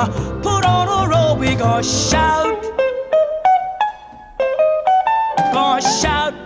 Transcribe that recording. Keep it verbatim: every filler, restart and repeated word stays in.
gonna put on a robe, we gonna shout, gonna shout.